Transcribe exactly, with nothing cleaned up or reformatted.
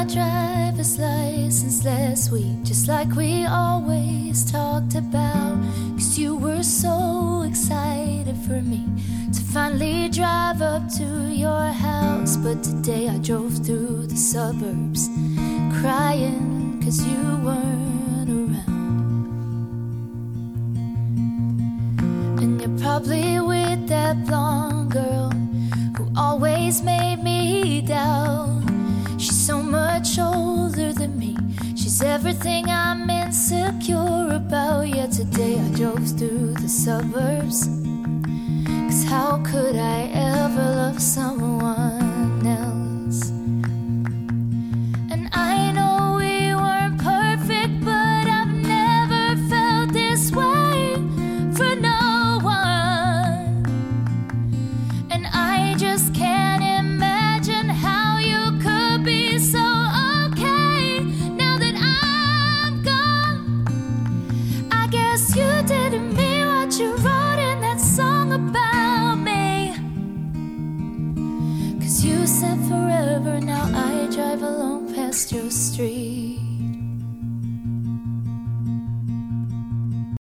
driver's license last week, just like we always talked about. Cause you were so excited for me to finally drive up to your house. But today I drove through the suburbs crying cause you weren't around. And you're probably with that blonde girl who always made me doubt. She's so much older than me, she's everything I'm insecure about. Yet today I drove through the suburbs, cause how could I ever love someone else? And I know we weren't perfect, but I've never felt this way for no one. And I just can't imagine how you could be so okay now that I'm gone. I guess you didn't mean what you wrote in that song about me. Cause you said forever, now I drive alone past your street.